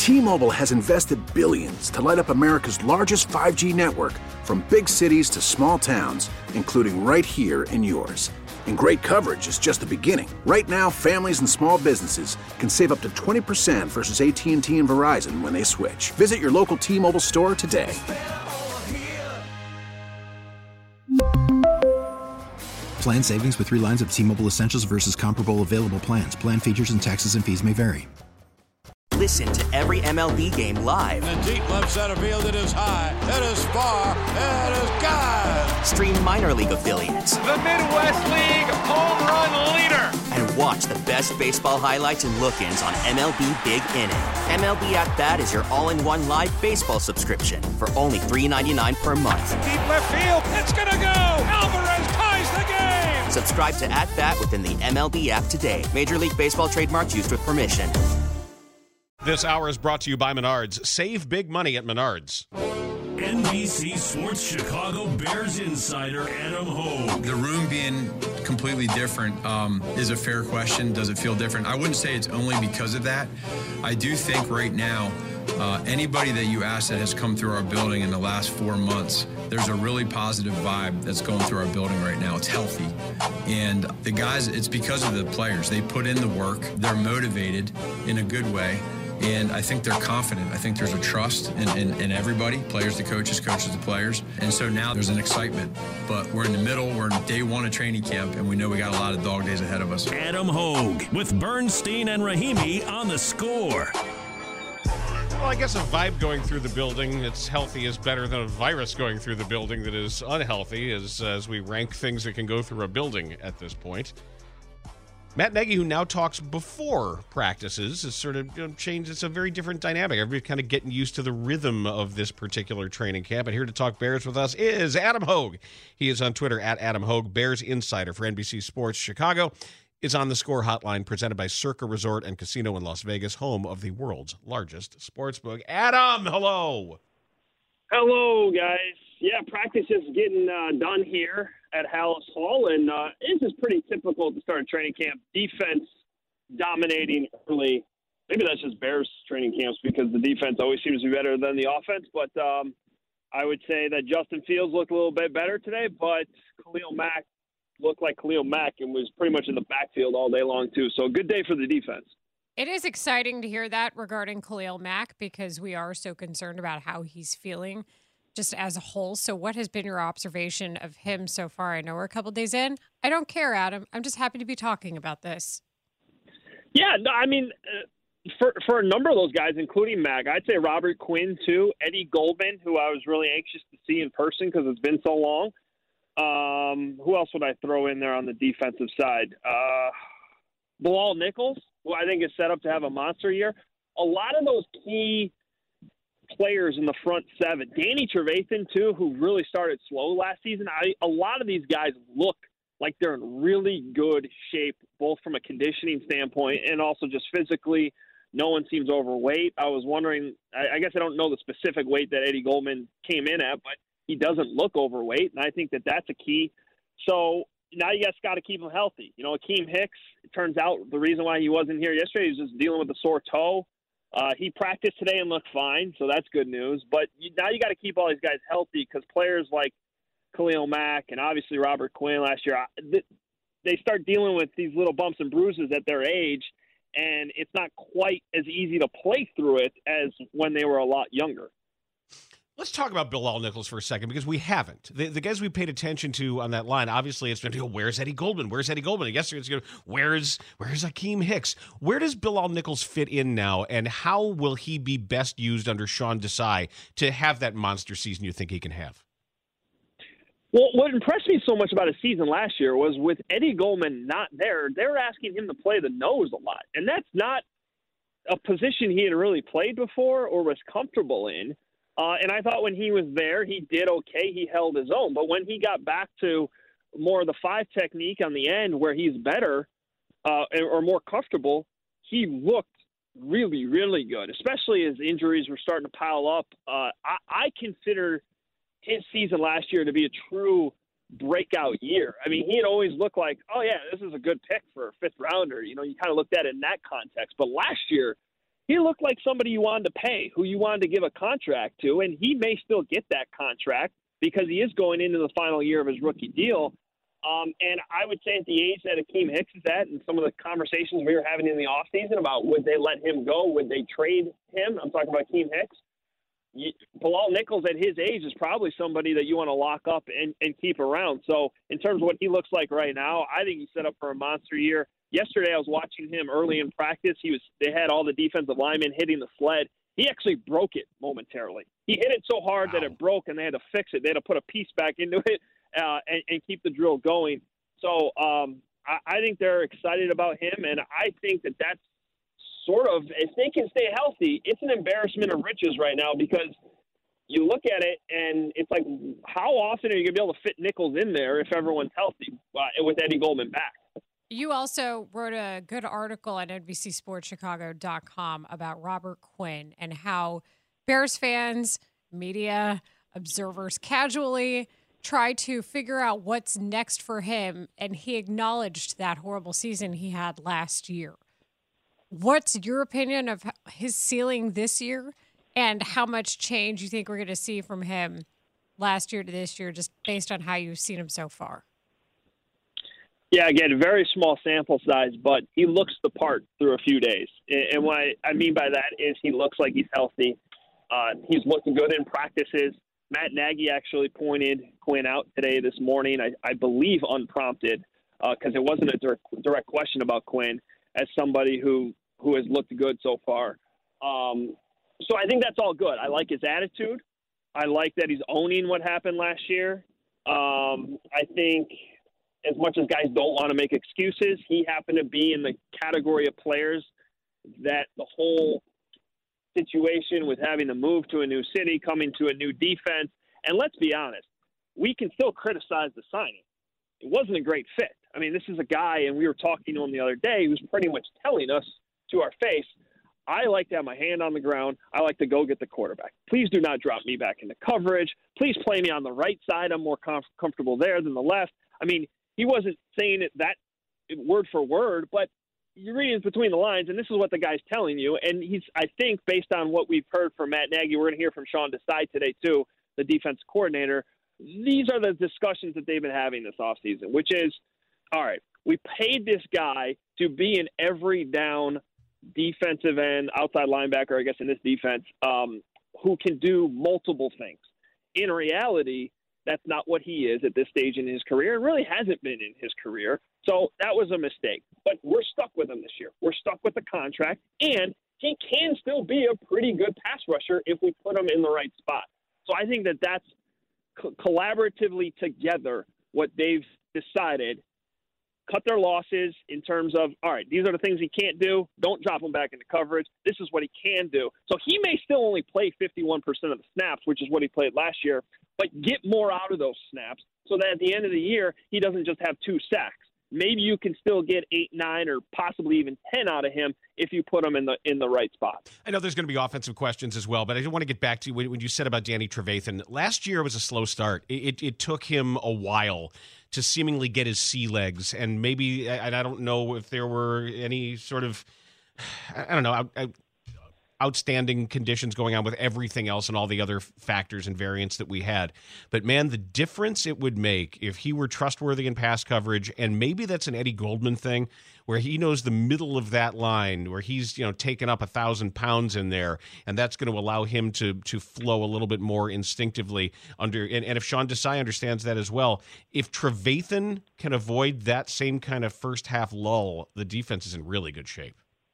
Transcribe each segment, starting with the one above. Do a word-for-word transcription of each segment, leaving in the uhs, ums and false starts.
T-Mobile has invested billions to light up America's largest five G network, from big cities to small towns, including right here in yours. And great coverage is just the beginning. Right now, families and small businesses can save up to twenty percent versus A T and T and Verizon when they switch. Visit your local T-Mobile store today. Plan savings with three lines of T-Mobile Essentials versus comparable available plans. Plan features and taxes and fees may vary. Listen to every M L B game live. In the deep left center field, it is high, it is far, it is gone. Stream minor league affiliates. The Midwest League home run leader. And watch the best baseball highlights and look-ins on M L B Big Inning. M L B At Bat is your all-in-one live baseball subscription for only three dollars and ninety-nine cents per month. Deep left field, it's gonna go. Alvarez ties the game. Subscribe to At Bat within the M L B app today. Major League Baseball trademarks used with permission. This hour is brought to you by Menards. Save big money at Menards. N B C Sports Chicago Bears insider Adam Hogue. The room being completely different um, is a fair question. Does it feel different? I wouldn't say it's only because of that. I do think right now, uh, anybody that you ask that has come through our building in the last four months, there's a really positive vibe that's going through our building right now. It's healthy. And the guys, it's because of the players. They put in the work. They're motivated in a good way. And I think they're confident. I think there's a trust in, in, in everybody, players to coaches, coaches to players. And so now there's an excitement. But we're in the middle. We're in day one of training camp, and we know we got a lot of dog days ahead of us. Adam Hogue with Bernstein and Rahimi on The Score. Well, I guess a vibe going through the building that's healthy is better than a virus going through the building that is unhealthy, as, as we rank things that can go through a building at this point. Matt Nagy, who now talks before practices, has sort of you know, changed. It's a very different dynamic. Everybody's kind of getting used to the rhythm of this particular training camp. And here to talk Bears with us is Adam Hogue. He is on Twitter at Adam Hogue, Bears insider for N B C Sports Chicago. Is on the Score hotline presented by Circa Resort and Casino in Las Vegas, home of the world's largest sportsbook. Adam, hello. Hello, guys. Yeah, practice is getting uh, done here at Hallis Hall, and uh, this is pretty typical to start a training camp. Defense dominating early. Maybe that's just Bears training camps because the defense always seems to be better than the offense. But um, I would say that Justin Fields looked a little bit better today, but Khalil Mack looked like Khalil Mack and was pretty much in the backfield all day long, too. So a good day for the defense. It is exciting to hear that regarding Khalil Mack because we are so concerned about how he's feeling just as a whole. So what has been your observation of him so far? I know we're a couple days in. I don't care, Adam. I'm just happy to be talking about this. Yeah, no, I mean, uh, for for a number of those guys, including Mack, I'd say Robert Quinn, too. Eddie Goldman, who I was really anxious to see in person because it's been so long. Um, who else would I throw in there on the defensive side? Uh, Bilal Nichols, who I think is set up to have a monster year. A lot of those key players in the front seven. Danny Trevathan, too, who really started slow last season. I, a lot of these guys look like they're in really good shape, both from a conditioning standpoint and also just physically. No one seems overweight. I was wondering, I, I guess I don't know the specific weight that Eddie Goldman came in at, but he doesn't look overweight, and I think that that's a key. So now you guys got to keep him healthy. You know, Akeem Hicks, it turns out the reason why he wasn't here yesterday, he was just dealing with a sore toe. Uh, he practiced today and looked fine, so that's good news. But you, now you got to keep all these guys healthy because players like Khalil Mack and obviously Robert Quinn last year, they start dealing with these little bumps and bruises at their age, and it's not quite as easy to play through it as when they were a lot younger. Let's talk about Bilal Nichols for a second because we haven't. The, the guys we paid attention to on that line, obviously, it's been, you know, where's Eddie Goldman? Where's Eddie Goldman? And yesterday, it's going to, where's where's Akeem Hicks? Where does Bilal Nichols fit in now, and how will he be best used under Sean Desai to have that monster season you think he can have? Well, what impressed me so much about his season last year was with Eddie Goldman not there, they were asking him to play the nose a lot. And that's not a position he had really played before or was comfortable in. Uh, and I thought when he was there, he did okay. He held his own. But when he got back to more of the five technique on the end where he's better uh, or more comfortable, he looked really, really good, especially as injuries were starting to pile up. Uh, I, I consider his season last year to be a true breakout year. I mean, he had always looked like, oh, yeah, this is a good pick for a fifth rounder. You know, you kind of looked at it in that context. But last year, he looked like somebody you wanted to pay, who you wanted to give a contract to, and he may still get that contract because he is going into the final year of his rookie deal. Um, and I would say at the age that Akeem Hicks is at, and some of the conversations we were having in the offseason about would they let him go, would they trade him, I'm talking about Akeem Hicks. You, Bilal Nichols at his age is probably somebody that you want to lock up and, and keep around. So in terms of what he looks like right now, I think he's set up for a monster year. Yesterday I was watching him early in practice. He was they had all the defensive linemen hitting the sled. He actually broke it momentarily. He hit it so hard wow. that it broke, and they had to fix it. They had to put a piece back into it uh, and, and keep the drill going. So um, I, I think they're excited about him, and I think that that's sort of, if they can stay healthy, it's an embarrassment of riches right now because you look at it and it's like, how often are you going to be able to fit Nichols in there if everyone's healthy uh, with Eddie Goldman back? You also wrote a good article at N B C Sports Chicago dot com about Robert Quinn and how Bears fans, media, observers casually try to figure out what's next for him, and he acknowledged that horrible season he had last year. What's your opinion of his ceiling this year and how much change you think we're going to see from him last year to this year, just based on how you've seen him so far? Yeah, again, very small sample size, but he looks the part through a few days. And what I mean by that is he looks like he's healthy. Uh, he's looking good in practices. Matt Nagy actually pointed Quinn out today, this morning, I, I believe unprompted, because uh, it wasn't a direct, direct question about Quinn, as somebody who, who has looked good so far. Um, so I think that's all good. I like his attitude. I like that he's owning what happened last year. Um, I think as much as guys don't want to make excuses, he happened to be in the category of players that the whole situation with having to move to a new city, coming to a new defense, and let's be honest, we can still criticize the signing. It wasn't a great fit. I mean, this is a guy, and we were talking to him the other day, who's pretty much telling us to our face, I like to have my hand on the ground. I like to go get the quarterback. Please do not drop me back into coverage. Please play me on the right side. I'm more com- comfortable there than the left. I mean, he wasn't saying it that word for word, but you're reading between the lines, and this is what the guy's telling you. And he's, I think, based on what we've heard from Matt Nagy, we're going to hear from Sean Desai today too, the defense coordinator. These are the discussions that they've been having this offseason, which is, all right, we paid this guy to be an every down defensive end, outside linebacker, I guess, in this defense, um, who can do multiple things. In reality, that's not what he is at this stage in his career. It really hasn't been in his career. So that was a mistake. But we're stuck with him this year. We're stuck with the contract, and he can still be a pretty good pass rusher if we put him in the right spot. So I think that that's co- collaboratively together what they've decided. Cut their losses in terms of, all right, these are the things he can't do. Don't drop him back into coverage. This is what he can do. So he may still only play fifty-one percent of the snaps, which is what he played last year, but get more out of those snaps so that at the end of the year, he doesn't just have two sacks. Maybe you can still get eight, nine, or possibly even ten out of him if you put him in the in the right spot. I know there's going to be offensive questions as well, but I do want to get back to when you said about Danny Trevathan. Last year was a slow start. It, it, it took him a while to seemingly get his sea legs, and maybe, and I don't know if there were any sort of, I don't know, I, I, outstanding conditions going on with everything else and all the other factors and variants that we had. But man, the difference it would make if he were trustworthy in pass coverage, and maybe that's an Eddie Goldman thing where he knows the middle of that line where he's, you know, taken up a thousand pounds in there, and that's going to allow him to to flow a little bit more instinctively under. And, and if Sean Desai understands that as well, if Trevathan can avoid that same kind of first half lull, the defense is in really good shape.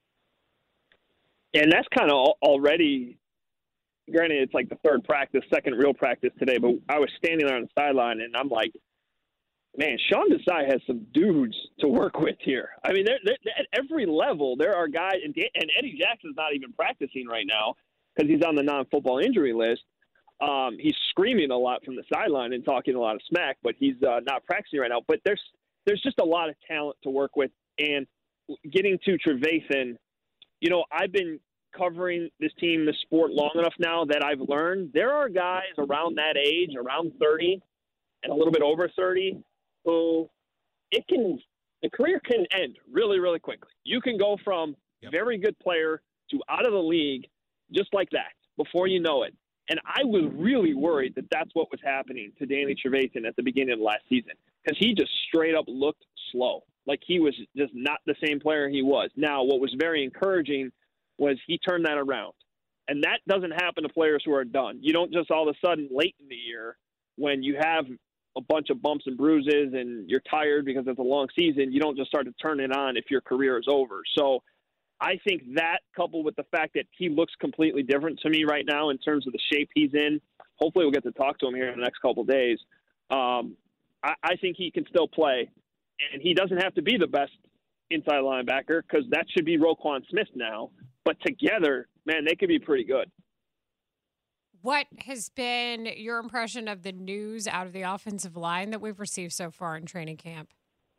And that's kind of already, granted, it's like the third practice, second real practice today, but I was standing there on the sideline, and I'm like, man, Sean Desai has some dudes to work with here. I mean, they're, they're, at every level, there are guys, and, and Eddie Jackson's not even practicing right now because he's on the non-football injury list. Um, he's screaming a lot from the sideline and talking a lot of smack, but he's uh, not practicing right now. But there's there's just a lot of talent to work with. And getting to Trevathan, you know, I've been covering this team, this sport, long enough now that I've learned there are guys around that age, around thirty and a little bit over thirty, who it can, the career can end really, really quickly. You can go from yep. very good player two out of the league just like that before you know it. And I was really worried that that's what was happening to Danny Trevathan at the beginning of last season because he just straight up looked slow, like he was just not the same player he was. Now, what was very encouraging was he turned that around. And that doesn't happen to players who are done. You don't just all of a sudden late in the year when you have a bunch of bumps and bruises and you're tired because it's a long season, you don't just start to turn it on if your career is over. So I think that coupled with the fact that he looks completely different to me right now in terms of the shape he's in, hopefully we'll get to talk to him here in the next couple of days. Um, I, I think he can still play, and he doesn't have to be the best inside linebacker because that should be Roquan Smith now. But together, man, they could be pretty good. What has been your impression of the news out of the offensive line that we've received so far in training camp?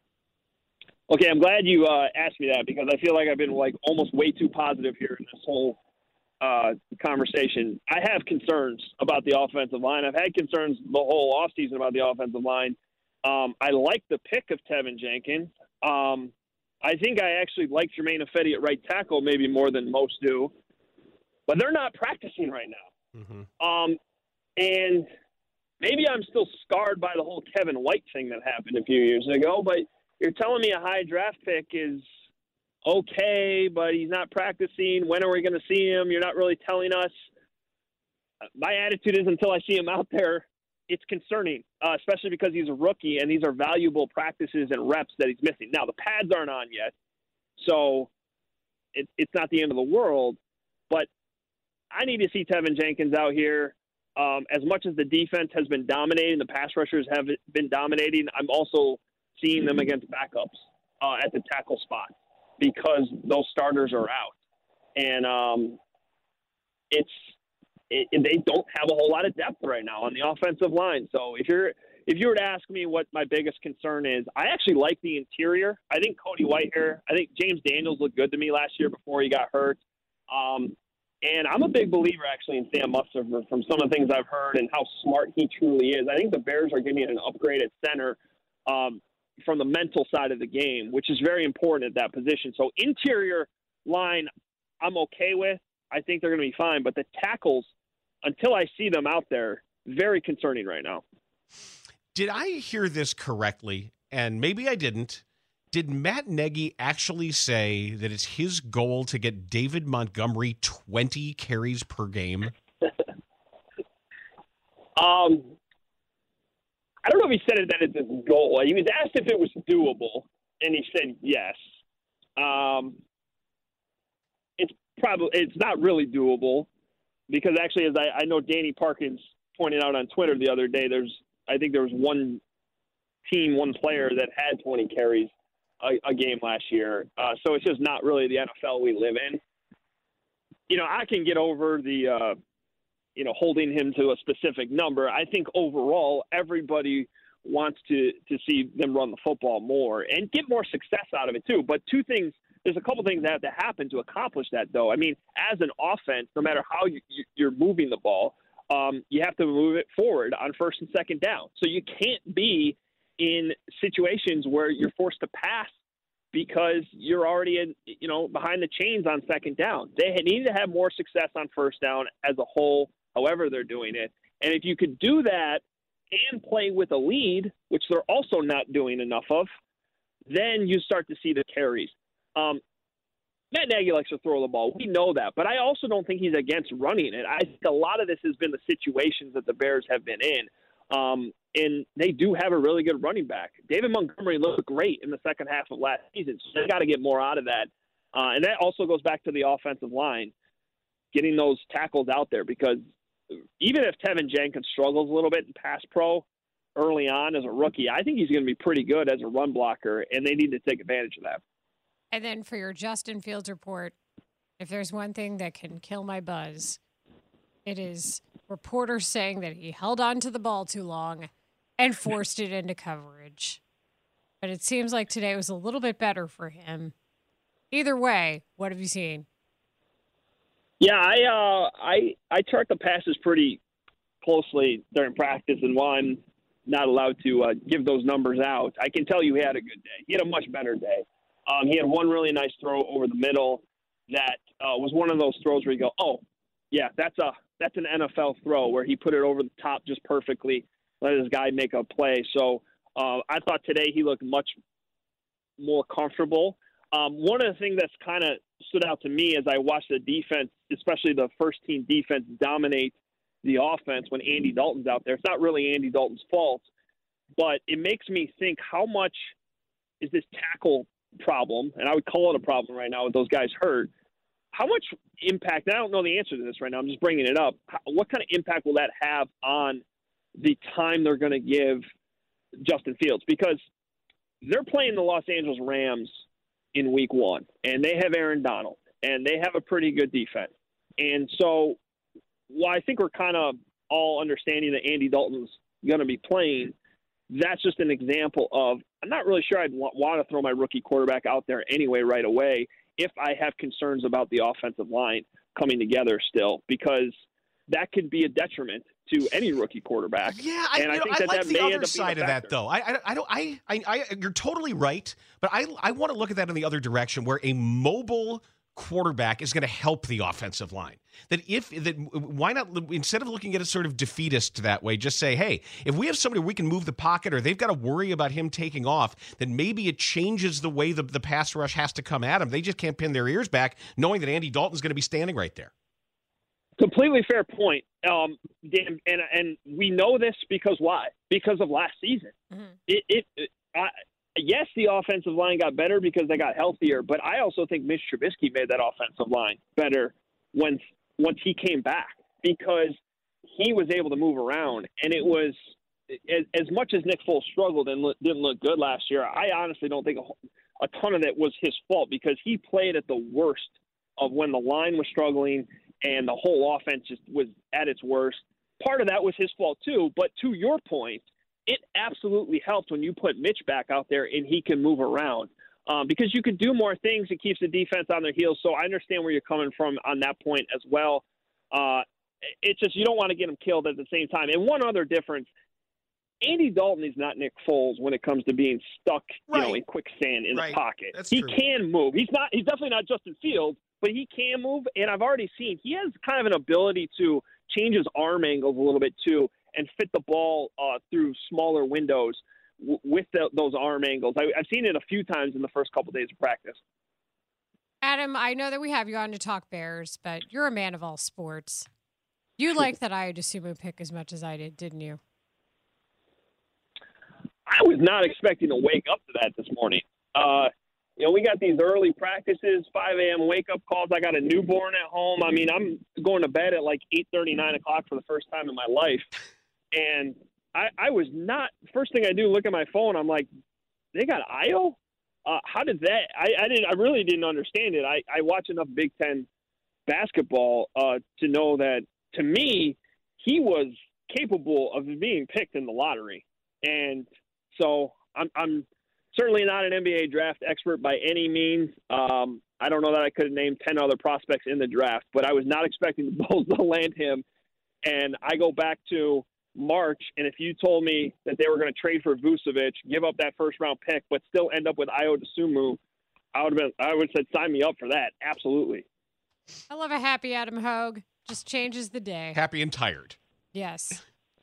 Okay, I'm glad you uh, asked me that because I feel like I've been like almost way too positive here in this whole uh, conversation. I have concerns about the offensive line. I've had concerns the whole offseason about the offensive line. Um, I like the pick of Tevin Jenkins. Um, I think I actually like Jermaine Ifedi at right tackle maybe more than most do, but they're not practicing right now. Mm-hmm. Um, and maybe I'm still scarred by the whole Kevin White thing that happened a few years ago, but you're telling me a high draft pick is okay, but he's not practicing. When are we going to see him? You're not really telling us. My attitude is until I see him out there, it's concerning, uh, especially because he's a rookie and these are valuable practices and reps that he's missing. Now, the pads aren't on yet, so it, it's not the end of the world, but I need to see Tevin Jenkins out here. Um, as much as the defense has been dominating, the pass rushers have been dominating, I'm also seeing them against backups uh, at the tackle spot because those starters are out. And um, it's it, they don't have a whole lot of depth right now on the offensive line. So if you're if you were to ask me what my biggest concern is, I actually like the interior. I think Cody Whitehair, I think James Daniels looked good to me last year before he got hurt. Um, And I'm a big believer, actually, in Sam Musser from some of the things I've heard and how smart he truly is. I think the Bears are getting an upgrade at center um, from the mental side of the game, which is very important at that position. So interior line, I'm okay with. I think they're going to be fine. But the tackles, until I see them out there, very concerning right now. Did I hear this correctly? And maybe I didn't. Did Matt Nagy actually say that it's his goal to get David Montgomery twenty carries per game? um, I don't know if he said it that it's his goal. He was asked if it was doable, and he said yes. Um, it's probably it's not really doable because actually, as I, I know, Danny Parkins pointed out on Twitter the other day, there's I think there was one team, one player that had twenty carries. A, a game last year. Uh, so it's just not really the N F L we live in. You know, I can get over the, uh, you know, holding him to a specific number. I think overall everybody wants to, to see them run the football more and get more success out of it too. But two things, there's a couple things that have to happen to accomplish that though. I mean, as an offense, no matter how you, you, you're moving the ball, um, you have to move it forward on first and second down. So you can't be in situations where you're forced to pass because you're already in, you know, behind the chains on second down. They need to have more success on first down as a whole, however they're doing it. And if you could do that and play with a lead, which they're also not doing enough of, then you start to see the carries. Um, Matt Nagy likes to throw the ball. We know that. But I also don't think he's against running it. I think a lot of this has been the situations that the Bears have been in. Um, and they do have a really good running back. David Montgomery looked great in the second half of last season, so they got to get more out of that. Uh, and that also goes back to the offensive line, getting those tackles out there, because even if Tevin Jenkins struggles a little bit in pass pro early on as a rookie, I think he's going to be pretty good as a run blocker, and they need to take advantage of that. And then for your Justin Fields report, if there's one thing that can kill my buzz, it is reporters saying that he held on to the ball too long and forced it into coverage. But it seems like today was a little bit better for him. Either way, what have you seen? Yeah, I uh, I I track the passes pretty closely during practice, and while I'm not allowed to uh, give those numbers out, I can tell you he had a good day. He had a much better day. Um, he had one really nice throw over the middle. that uh, was one of those throws where you go, oh, yeah, that's a that's an N F L throw where he put it over the top just perfectly, let his guy make a play. So uh, I thought today he looked much more comfortable. Um, one of the things that's kind of stood out to me as I watched the defense, especially the first team defense, dominate the offense when Andy Dalton's out there. It's not really Andy Dalton's fault, but it makes me think how much is this tackle problem, and I would call it a problem right now with those guys hurt. How much impact, and I don't know the answer to this right now, I'm just bringing it up, how, what kind of impact will that have on the time they're going to give Justin Fields? Because they're playing the Los Angeles Rams in week one, and they have Aaron Donald, and they have a pretty good defense. And so while I think we're kind of all understanding that Andy Dalton's going to be playing, that's just an example of I'm not really sure I'd want, want to throw my rookie quarterback out there anyway right away if I have concerns about the offensive line coming together still, because that could be a detriment to any rookie quarterback. Yeah, I, and I know, think I that like that the may other end up side being of a that, factor. though. I, I, I don't. I, I, I, you're totally right, but I, I want to look at that in the other direction, where a mobile quarterback is going to help the offensive line. That if that, why not instead of looking at it sort of defeatist that way, just say, hey, if we have somebody we can move the pocket, or they've got to worry about him taking off, then maybe it changes the way the, the pass rush has to come at him. They just can't pin their ears back, knowing that Andy Dalton's going to be standing right there. Completely fair point, um, Dan, and and we know this because why? Because of last season. Mm-hmm. It, it, it I, yes, the offensive line got better because they got healthier, but I also think Mitch Trubisky made that offensive line better once once he came back, because he was able to move around, and it was as, as much as Nick Foles struggled and look, didn't look good last year. I honestly don't think a, a ton of it was his fault, because he played at the worst of when the line was struggling and the whole offense just was at its worst. Part of that was his fault too, but to your point, it absolutely helped when you put Mitch back out there and he can move around, um, because you can do more things. It keeps the defense on their heels. So I understand where you're coming from on that point as well. Uh, it's just you don't want to get him killed at the same time. And one other difference, Andy Dalton is not Nick Foles when it comes to being stuck, you right. know, in quicksand in right. the pocket. That's he true. can move. He's not. He's definitely not Justin Fields, but he can move. And I've already seen he has kind of an ability to change his arm angles a little bit too, and fit the ball uh, through smaller windows w- with the, those arm angles. I, I've seen it a few times in the first couple days of practice. Adam, I know that we have you on to talk Bears, but you're a man of all sports. You liked that Iowa Sumo pick as much as I did, didn't you? I was not expecting to wake up to that this morning. Uh, you know, we got these early practices, five a.m. wake-up calls. I got a newborn at home. I mean, I'm going to bed at like eight thirty, nine o'clock for the first time in my life. And I, I was not – first thing I do, look at my phone, I'm like, they got Io? Uh, how did that – I I didn't. I really didn't understand it. I, I watch enough Big Ten basketball uh, to know that, to me, he was capable of being picked in the lottery. And so I'm, I'm certainly not an N B A draft expert by any means. Um, I don't know that I could have named ten other prospects in the draft, but I was not expecting the Bulls to land him. And I go back to March, and if you told me that they were going to trade for Vucevic, give up that first-round pick, but still end up with Io DeSumo, I would have been, I would have said sign me up for that. Absolutely. I love a happy Adam Hogue. Just changes the day. Happy and tired. Yes.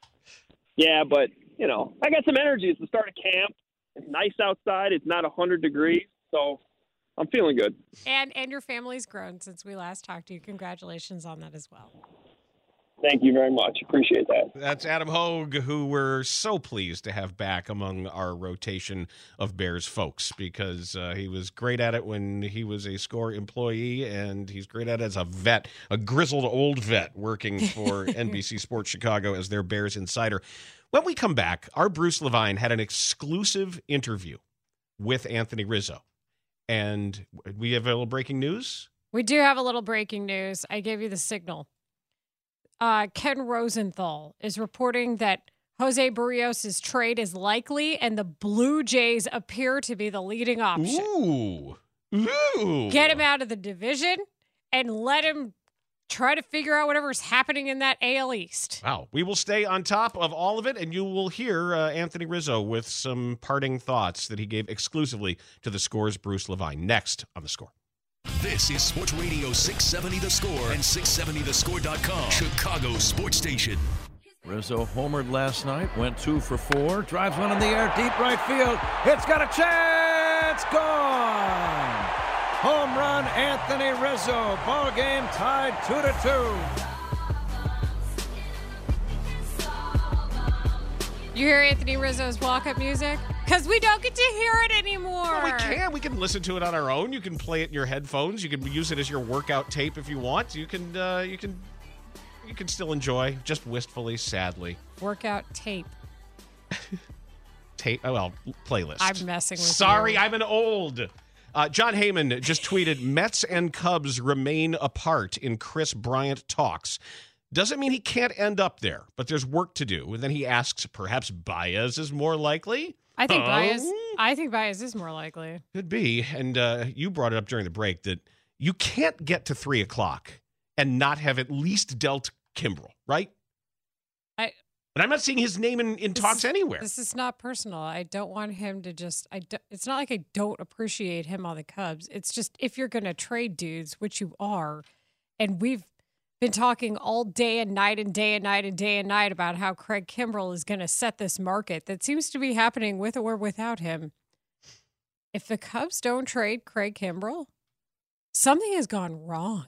Yeah, but, you know, I got some energy. It's the start of camp. It's nice outside. It's not one hundred degrees, so I'm feeling good. And and your family's grown since we last talked to you. Congratulations on that as well. Thank you very much. Appreciate that. That's Adam Hogue, who we're so pleased to have back among our rotation of Bears folks, because uh, he was great at it when he was a SCORE employee, and he's great at it as a vet, a grizzled old vet working for N B C Sports Chicago as their Bears insider. When we come back, our Bruce Levine had an exclusive interview with Anthony Rizzo. And we have a little breaking news? We do have a little breaking news. I gave you the signal. Uh, Ken Rosenthal is reporting that Jose Barrios' trade is likely, and the Blue Jays appear to be the leading option. Ooh. Ooh. Get him out of the division and let him try to figure out whatever's happening in that A L East. Wow. We will stay on top of all of it, and you will hear uh, Anthony Rizzo with some parting thoughts that he gave exclusively to the SCORE's Bruce Levine next on The Score. This is Sports Radio six seventy The Score and six seventy the score dot com, Chicago Sports Station. Rizzo homered last night, went two for four, drives one in the air, deep right field. It's got a chance, gone! Home run, Anthony Rizzo. Ball game tied two to two. You hear Anthony Rizzo's walk-up music? Because we don't get to hear it anymore. Well, we can. We can listen to it on our own. You can play it in your headphones. You can use it as your workout tape if you want. You can. Uh, you can. You can still enjoy, just wistfully, sadly. Workout tape. Tape. Oh well, playlist. I'm messing with Sorry, you. I'm an old. Uh, John Heyman just tweeted: Mets and Cubs remain apart in Chris Bryant talks. Doesn't mean he can't end up there, but there's work to do. And then he asks, perhaps Baez is more likely? I think oh. Baez. I think Baez is more likely. Could be. And uh, you brought it up during the break that you can't get to three o'clock and not have at least dealt Kimbrel, right? I. But I'm not seeing his name in, in talks is, anywhere. This is not personal. I don't want him to just. I. Do, it's not like I don't appreciate him on the Cubs. It's just if you're going to trade dudes, which you are, and we've been talking all day and night and day and night and day and night about how Craig Kimbrel is going to set this market that seems to be happening with or without him. If the Cubs don't trade Craig Kimbrel, something has gone wrong.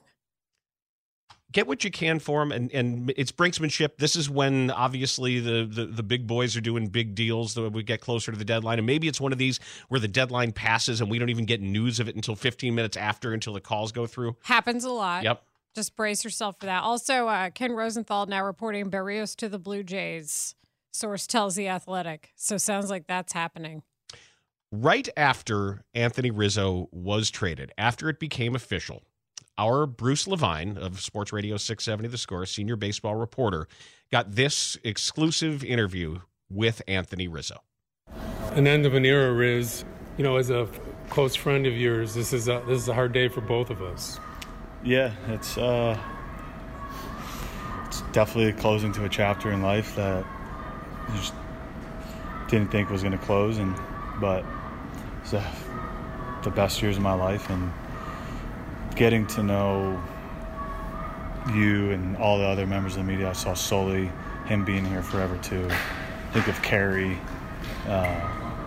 Get what you can for him, and, and it's brinksmanship. This is when, obviously, the, the, the big boys are doing big deals that we get closer to the deadline, and maybe it's one of these where the deadline passes and we don't even get news of it until fifteen minutes after, until the calls go through. Happens a lot. Yep. Just brace yourself for that. Also, uh, Ken Rosenthal now reporting Berrios to the Blue Jays. Source tells The Athletic. So sounds like that's happening. Right after Anthony Rizzo was traded, after it became official, our Bruce Levine of Sports Radio six seventy The Score, senior baseball reporter, got this exclusive interview with Anthony Rizzo. An end of an era, Riz. You know, as a close friend of yours, this is a, this is a hard day for both of us. Yeah, it's uh, it's definitely closing to a chapter in life that I just didn't think was going to close, and but it's uh, the best years of my life, and getting to know you and all the other members of the media. I saw Sully, him being here forever too. Think of Carrie. Uh,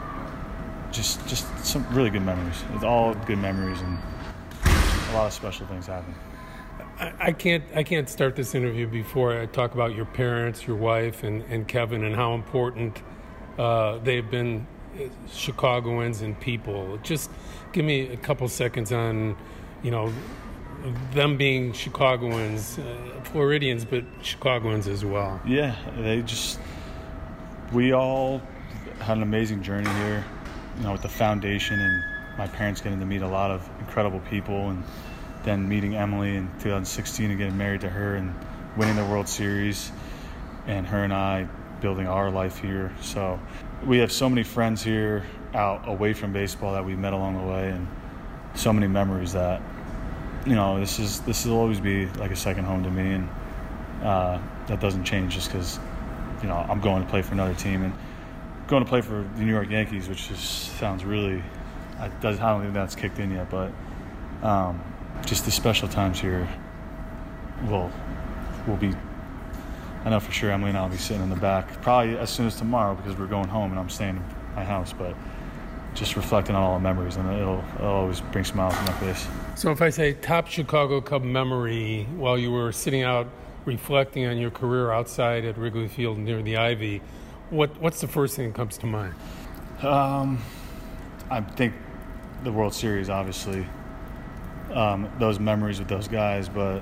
just just some really good memories. It's all good memories, and a lot of special things happen. I, I can't I can't start this interview before I talk about your parents, your wife, and, and Kevin, and how important uh, they've been Chicagoans and people. Just give me a couple seconds on, you know, them being Chicagoans, uh, Floridians, but Chicagoans as well. Yeah, they just, we all had an amazing journey here, you know, with the foundation and my parents getting to meet a lot of incredible people, and then meeting Emily in two thousand sixteen and getting married to her and winning the World Series, and her and I building our life here. So we have so many friends here out away from baseball that we met along the way, and so many memories that, you know, this is this will always be like a second home to me, and uh, that doesn't change just because, you know, I'm going to play for another team and going to play for the New York Yankees, which just sounds really, I, I don't think that's kicked in yet, but um, just the special times here will will be. I know for sure Emily and I will be sitting in the back probably as soon as tomorrow because we're going home and I'm staying in my house, but just reflecting on all the memories, and it'll, it'll always bring smiles to my face. So if I say top Chicago Cub memory while you were sitting out reflecting on your career outside at Wrigley Field near the Ivy, what what's the first thing that comes to mind? Um, I think the World Series, obviously. Um, those memories with those guys, but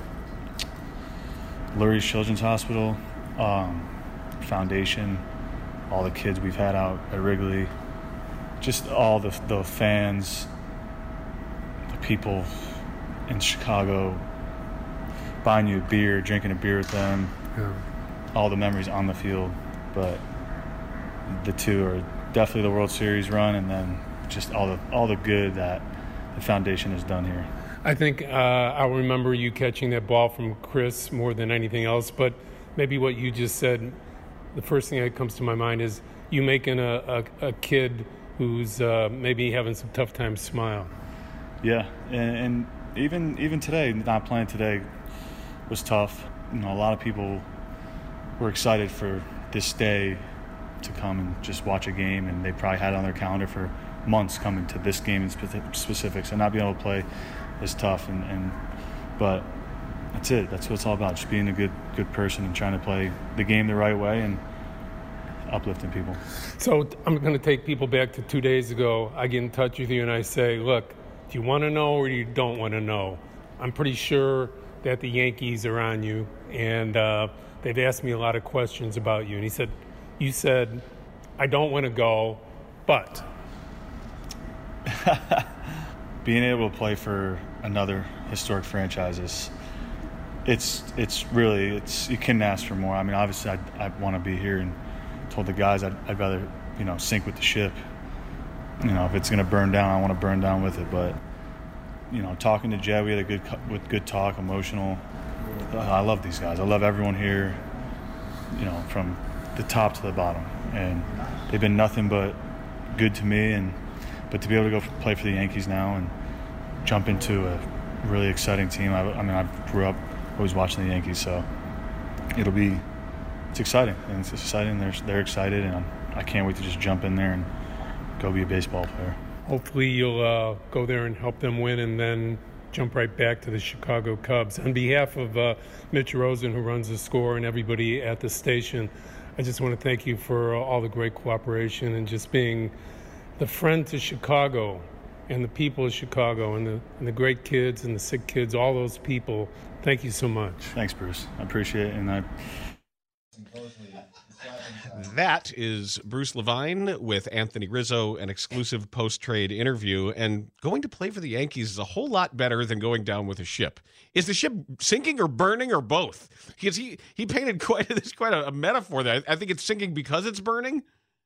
Lurie's Children's Hospital, um, Foundation, all the kids we've had out at Wrigley, just all the the fans, the people in Chicago, buying you a beer, drinking a beer with them, yeah. All the memories on the field. But the two are definitely the World Series run, and then just all the all the good that the Foundation has done here. I think uh, I'll remember you catching that ball from Chris more than anything else, but maybe what you just said, the first thing that comes to my mind is you making a, a, a kid who's uh, maybe having some tough times smile. Yeah, and, and even even today, not playing today was tough. You know, a lot of people were excited for this day to come and just watch a game, and they probably had it on their calendar for months coming to this game in specifics, and not being able to play is tough. And, and but that's it. That's what it's all about. Just being a good good person and trying to play the game the right way and uplifting people. So I'm going to take people back to two days ago. I get in touch with you and I say, look, do you want to know or you don't want to know? I'm pretty sure that the Yankees are on you, and uh, they've asked me a lot of questions about you. And he said, you said, I don't want to go, but. Being able to play for another historic franchise is, it's it's really, it's you couldn't ask for more. I mean, obviously, I I want to be here, and told the guys I'd, I'd rather, you know, sink with the ship. You know, if it's going to burn down, I want to burn down with it. But, you know, talking to Jed, we had a good with good talk, emotional. I love these guys. I love everyone here, you know, from the top to the bottom. And they've been nothing but good to me. And but to be able to go play for the Yankees now and jump into a really exciting team. I, I mean, I grew up always watching the Yankees, so it'll be it's exciting. And it's exciting. They're they're excited, and I'm, I can't wait to just jump in there and go be a baseball player. Hopefully you'll uh, go there and help them win, and then jump right back to the Chicago Cubs. On behalf of uh, Mitch Rosen, who runs the score, and everybody at the station, I just want to thank you for all the great cooperation and just being the friend to Chicago and the people of Chicago and the, and the great kids and the sick kids, all those people. Thank you so much. Thanks, Bruce. I appreciate it. And I. That is Bruce Levine with Anthony Rizzo, an exclusive post-trade interview. And going to play for the Yankees is a whole lot better than going down with a ship. Is the ship sinking or burning or both? Because he, he painted quite, this quite a, a metaphor there. I think it's sinking because it's burning.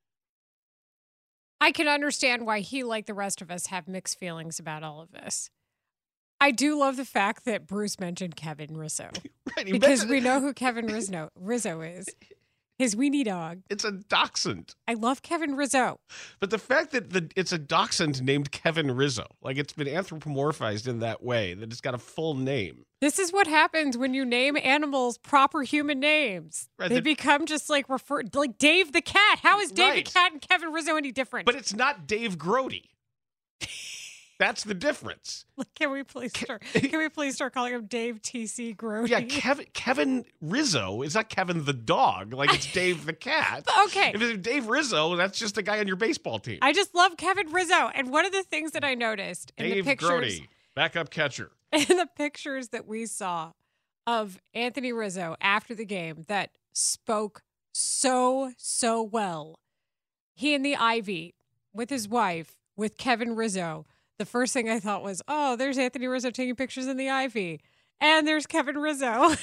I can understand why he, like the rest of us, have mixed feelings about all of this. I do love the fact that Bruce mentioned Kevin Rizzo. Right, because mentioned- we know who Kevin Rizzo, Rizzo is. His weenie dog. It's a dachshund. I love Kevin Rizzo. But the fact that the, it's a dachshund named Kevin Rizzo, like it's been anthropomorphized in that way, that it's got a full name. This is what happens when you name animals proper human names. Right, they the- become just like referred, like Dave the cat. How is Dave Right. the cat and Kevin Rizzo any different? But it's not Dave Grody. That's the difference. Can we please start? Can we please start calling him Dave T C Grody? Yeah, Kevin Kevin Rizzo is not Kevin the dog. Like it's Dave the cat. Okay. If it's Dave Rizzo, that's just a guy on your baseball team. I just love Kevin Rizzo. And one of the things that I noticed in Dave the pictures, Grody, backup catcher. in the pictures that we saw of Anthony Rizzo after the game that spoke so, so well. He in the Ivy with his wife, with Kevin Rizzo. The first thing I thought was, oh, there's Anthony Rizzo taking pictures in the Ivy. And there's Kevin Rizzo.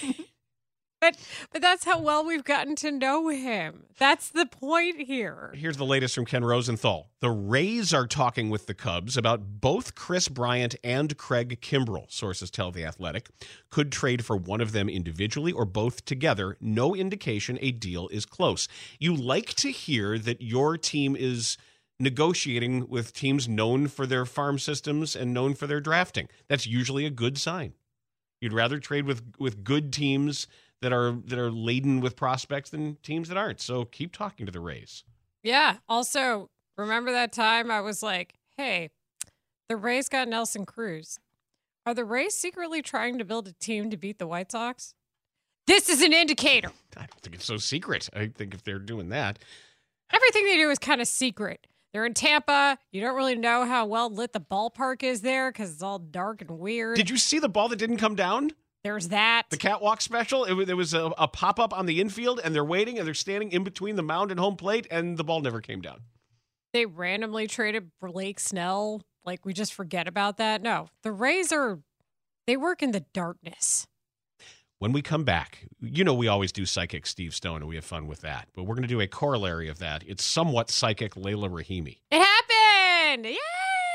but but that's how well we've gotten to know him. That's the point here. Here's the latest from Ken Rosenthal. The Rays are talking with the Cubs about both Chris Bryant and Craig Kimbrell, sources tell The Athletic. Could trade for one of them individually or both together. No indication a deal is close. You like to hear that your team is negotiating with teams known for their farm systems and known for their drafting. That's usually a good sign. You'd rather trade with, with good teams that are that are laden with prospects than teams that aren't. So keep talking to the Rays. Yeah. Also, remember that time I was like, hey, the Rays got Nelson Cruz. Are the Rays secretly trying to build a team to beat the White Sox? This is an indicator. I don't think it's so secret. I think if they're doing that. Everything they do is kind of secret. They're in Tampa. You don't really know how well lit the ballpark is there because it's all dark and weird. Did you see the ball that didn't come down? There's that. The catwalk special. It, there was a, a pop-up on the infield, and they're waiting, and they're standing in between the mound and home plate, and the ball never came down. They randomly traded Blake Snell. Like, we just forget about that. No, the Rays are, they work in the darkness. When we come back, you know we always do Psychic Steve Stone, and we have fun with that. But we're going to do a corollary of that. It's somewhat Psychic Layla Rahimi. It happened! Yeah!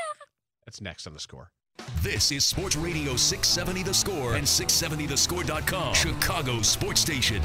That's next on The Score. This is Sports Radio six seventy The Score and six seventy the score dot com, Chicago Sports Station.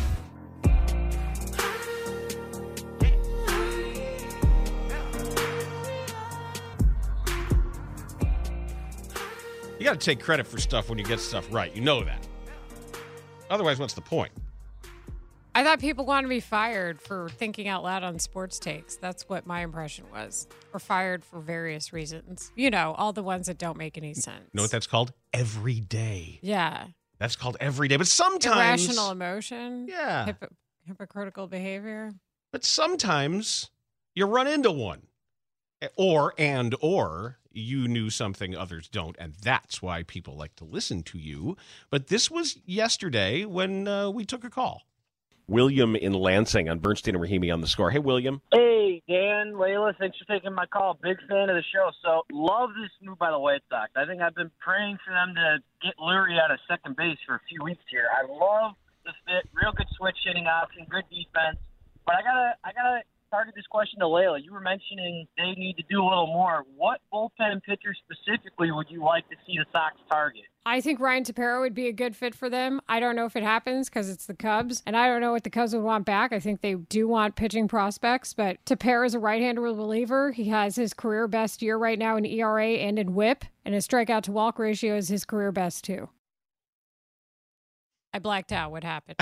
got to take credit for stuff when you get stuff right. You know that. Otherwise, what's the point? I thought people wanted to be fired for thinking out loud on sports takes. That's what my impression was. Or fired for various reasons. You know, all the ones that don't make any sense. You know what that's called? Every day. Yeah. That's called every day. But sometimes... Irrational emotion. Yeah. Hypo- hypocritical behavior. But sometimes you run into one. Or, and, or, you knew something others don't, and that's why people like to listen to you. But this was yesterday when uh, we took a call. William in Lansing on Bernstein and Rahimi on The Score. Hey, William. Hey, Dan, Layla, thanks for taking my call. Big fan of the show. So, love this move by the White Sox. I think I've been praying for them to get Lurie out of second base for a few weeks here. I love the fit, real good switch hitting option, good defense. But I gotta, I gotta target this question to Layla. You were mentioning they need to do a little more. What bullpen pitcher specifically would you like to see the Sox target? I think Ryan Tepera would be a good fit for them. I don't know if it happens because it's the Cubs, and I don't know what the Cubs would want back. I think they do want pitching prospects, but Tepera is a right-hander reliever. He has his career best year right now in E R A and in whip, and his strikeout to walk ratio is his career best too. I blacked out. What happened?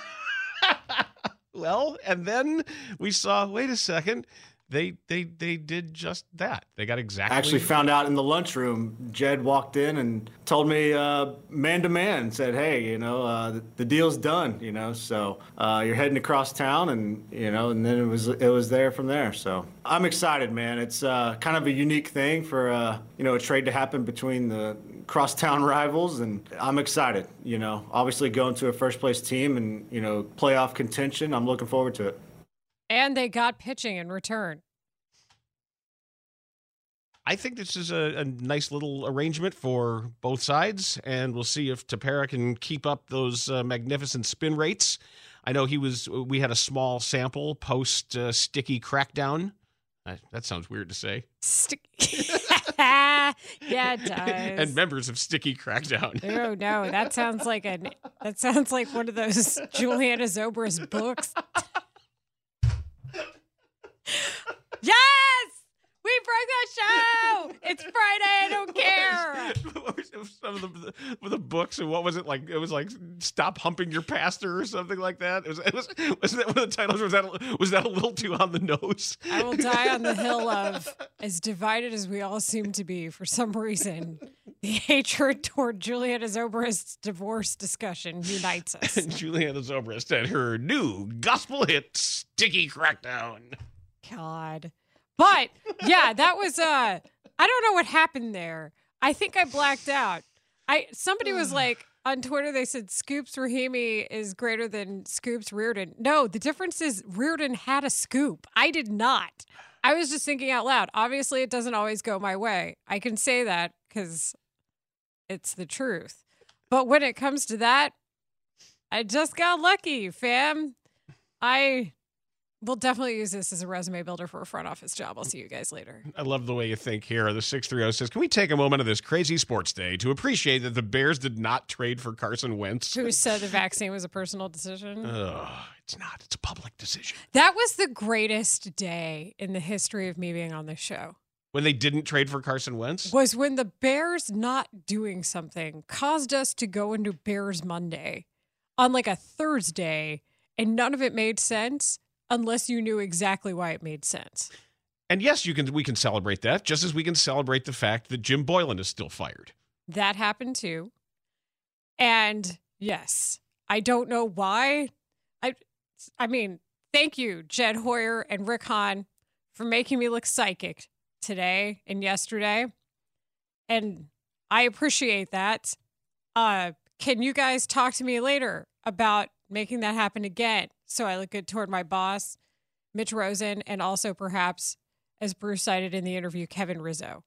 Well, and then we saw, wait a second, they they they did just that. They got exactly... I actually found out in the lunchroom, Jed walked in and told me uh, man to man, said, hey, you know, uh, the, the deal's done, you know, so uh, you're heading across town, and, you know, and then it was it was there from there. So I'm excited, man. It's uh, kind of a unique thing for, uh, you know, a trade to happen between the crosstown rivals, and I'm excited, you know, obviously going to a first place team and, you know, playoff contention. I'm looking forward to it. And they got pitching in return. I think this is a, a nice little arrangement for both sides, and we'll see if Tepera can keep up those uh, magnificent spin rates. I know he was. We had a small sample post uh, sticky crackdown. Uh, that sounds weird to say. Sticky. Yeah, it does. And members of Sticky Crackdown. Oh no, that sounds like an. That sounds like one of those Juliana Zobras books. Yes! We broke that show! It's Friday, I don't care! Some of the, the, the books, and what was it like? It was like, Stop Humping Your Pastor or something like that. It was, it was, was that one of the titles? Was that, was that a little too on the nose? I will die on the hill of, as divided as we all seem to be for some reason, the hatred toward Juliana Zobrist divorce discussion unites us. And Juliana Zobrist and her new gospel hit, Sticky Crackdown. God. But yeah, that was uh I don't know what happened there. I think I blacked out. I somebody was like on Twitter, they said Scoops Rahimi is greater than Scoops Reardon. No, the difference is Reardon had a scoop. I did not. I was just thinking out loud. Obviously, it doesn't always go my way. I can say that because it's the truth. But when it comes to that, I just got lucky, fam. I We'll definitely use this as a resume builder for a front office job. I'll see you guys later. I love the way you think here. The six three zero says, can we take a moment of this crazy sports day to appreciate that the Bears did not trade for Carson Wentz? Who said the vaccine was a personal decision? Ugh, it's not. It's a public decision. That was the greatest day in the history of me being on this show. When they didn't trade for Carson Wentz? Was when the Bears not doing something caused us to go into Bears Monday on like a Thursday, and none of it made sense. Unless you knew exactly why it made sense. And yes, you can. We can celebrate that, just as we can celebrate the fact that Jim Boylan is still fired. That happened too. And yes, I don't know why. I, I mean, thank you, Jed Hoyer and Rick Hahn, for making me look psychic today and yesterday. And I appreciate that. Uh, can you guys talk to me later about making that happen again? So I look good toward my boss, Mitch Rosen, and also perhaps, as Bruce cited in the interview, Kevin Rizzo.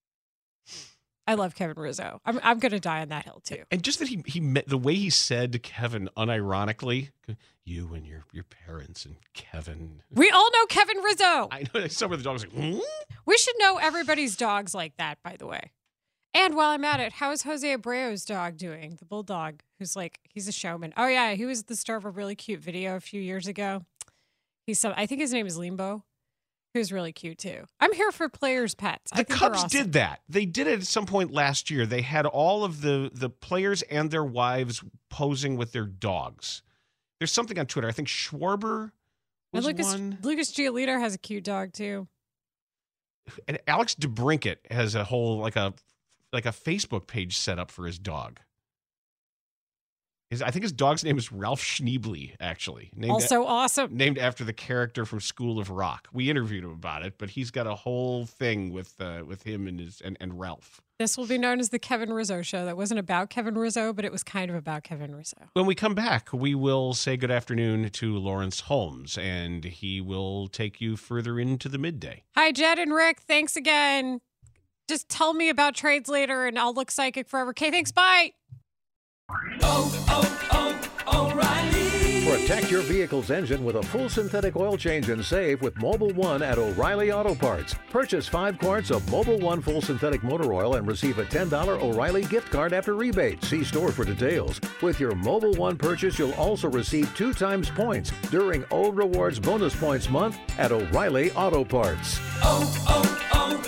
I love Kevin Rizzo. I'm I'm going to die on that hill too. And just that he he met, the way he said Kevin unironically, you and your your parents and Kevin. We all know Kevin Rizzo. I know some of the dogs like. Hmm? We should know everybody's dogs like that, by the way. And while I'm at it, how is Jose Abreu's dog doing? The bulldog, who's like, he's a showman. Oh, yeah, he was the star of a really cute video a few years ago. He's some, I think his name is Limbo. who's really cute too. I'm here for players' pets. I The think Cubs they're awesome. did that. They did it at some point last year. They had all of the, the players and their wives posing with their dogs. There's something on Twitter. I think Schwarber was and Lucas, one. Lucas Giolito has a cute dog too. And Alex DeBrincat has a whole like a like a Facebook page set up for his dog. His, I think his dog's name is Ralph Schneebly, actually. Named Also a, awesome. Named after the character from School of Rock. We interviewed him about it, but he's got a whole thing with uh, with him and his and, and Ralph. This will be known as the Kevin Rizzo Show. That wasn't about Kevin Rizzo, but it was kind of about Kevin Rizzo. When we come back, we will say good afternoon to Lawrence Holmes, and he will take you further into the midday. Hi, Jed and Rick. Thanks again. Just tell me about trades later, and I'll look psychic forever. Okay, thanks. Bye. Oh, oh, oh, O'Reilly. Protect your vehicle's engine with a full synthetic oil change and save with Mobil one at O'Reilly Auto Parts. Purchase five quarts of Mobil one full synthetic motor oil and receive a ten dollars O'Reilly gift card after rebate. See store for details. With your Mobil one purchase, you'll also receive two times points during O Rewards Bonus Points Month at O'Reilly Auto Parts. Oh,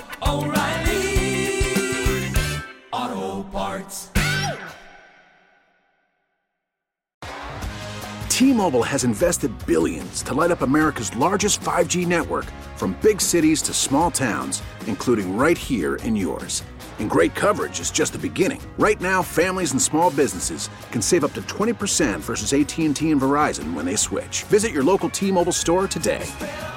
oh, oh, O'Reilly Auto Parts. T-Mobile has invested billions to light up America's largest five G network, from big cities to small towns, including right here in yours. And great coverage is just the beginning. Right now, families and small businesses can save up to twenty percent versus A T and T and Verizon when they switch. Visit your local T-Mobile store today.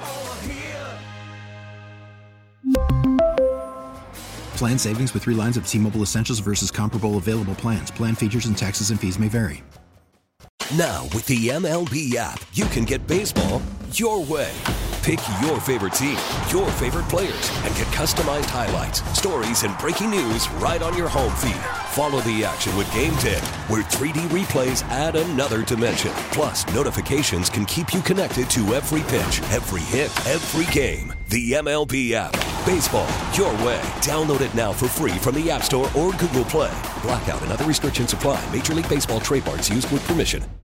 Plan savings with three lines of T-Mobile Essentials versus comparable available plans. Plan features and taxes and fees may vary. Now, with the M L B app, you can get baseball your way. Pick your favorite team, your favorite players, and get customized highlights, stories, and breaking news right on your home feed. Follow the action with Game ten, where three D replays add another dimension. Plus, notifications can keep you connected to every pitch, every hit, every game. The M L B app. Baseball your way. Download it now for free from the App Store or Google Play. Blackout and other restrictions apply. Major League Baseball trademarks used with permission.